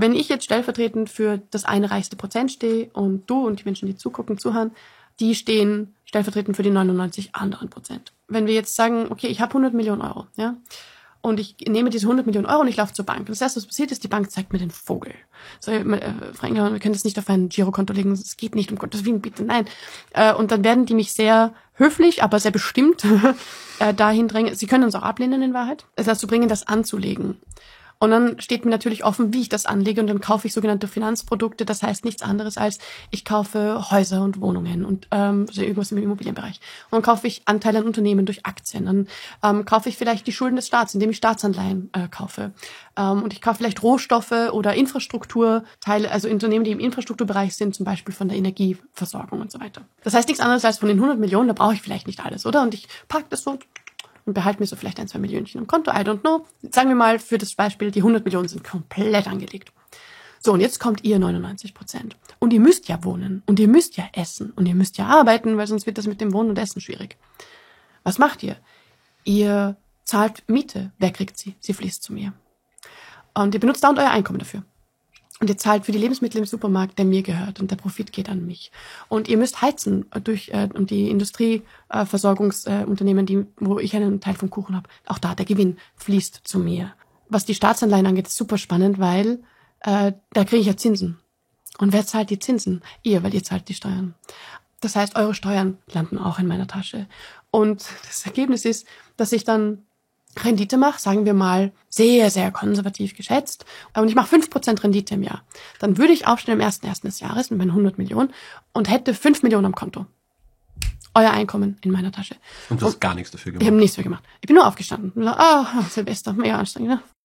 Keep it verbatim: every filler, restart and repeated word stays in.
Wenn ich jetzt stellvertretend für das eine reichste Prozent stehe und du und die Menschen, die zugucken, zuhören, die stehen stellvertretend für die neunundneunzig anderen Prozent. Wenn wir jetzt sagen, okay, ich habe hundert Millionen Euro, ja, und ich nehme diese hundert Millionen Euro und ich laufe zur Bank. Das erste, was passiert ist, die Bank zeigt mir den Vogel. So, äh, Frau Engelmann, wir können das nicht auf ein Girokonto legen, es geht nicht, um Gottes Willen, bitte, nein. Äh, und dann werden die mich sehr höflich, aber sehr bestimmt äh, dahin drängen. Sie können uns auch ablehnen in Wahrheit, es dazu bringen, das anzulegen. Und dann steht mir natürlich offen, wie ich das anlege und dann kaufe ich sogenannte Finanzprodukte. Das heißt nichts anderes als, ich kaufe Häuser und Wohnungen und ähm, also irgendwas im Immobilienbereich. Und dann kaufe ich Anteile an Unternehmen durch Aktien. Dann ähm, kaufe ich vielleicht die Schulden des Staats, indem ich Staatsanleihen äh, kaufe. Ähm, und ich kaufe vielleicht Rohstoffe oder Infrastrukturteile, also Unternehmen, die im Infrastrukturbereich sind, zum Beispiel von der Energieversorgung und so weiter. Das heißt nichts anderes als von den hundert Millionen, da brauche ich vielleicht nicht alles, oder? Und ich packe das so und behalte mir so vielleicht ein, zwei Millionchen am Konto, I don't know. Sagen wir mal für das Beispiel, die hundert Millionen sind komplett angelegt. So, und jetzt kommt ihr neunundneunzig Prozent. Und ihr müsst ja wohnen und ihr müsst ja essen und ihr müsst ja arbeiten, weil sonst wird das mit dem Wohnen und Essen schwierig. Was macht ihr? Ihr zahlt Miete. Wer kriegt sie? Sie fließt zu mir. Und ihr benutzt da und euer Einkommen dafür. Und ihr zahlt für die Lebensmittel im Supermarkt, der mir gehört und der Profit geht an mich. Und ihr müsst heizen durch äh, und die Industrieversorgungsunternehmen, äh, die, wo ich einen Teil vom Kuchen habe. Auch da, der Gewinn fließt zu mir. Was die Staatsanleihen angeht, ist super spannend, weil äh, da kriege ich ja Zinsen. Und wer zahlt die Zinsen? Ihr, weil ihr zahlt die Steuern. Das heißt, eure Steuern landen auch in meiner Tasche. Und das Ergebnis ist, dass ich dann Rendite mache, sagen wir mal, sehr, sehr konservativ geschätzt, und ich mache fünf Prozent Rendite im Jahr, dann würde ich aufstehen am ersten ersten des Jahres mit meinen hundert Millionen und hätte fünf Millionen am Konto. Euer Einkommen in meiner Tasche. Und du hast gar nichts dafür gemacht? Ich habe nichts dafür gemacht. Ich bin nur aufgestanden. Ah, oh, Silvester, mega anstrengend, ne?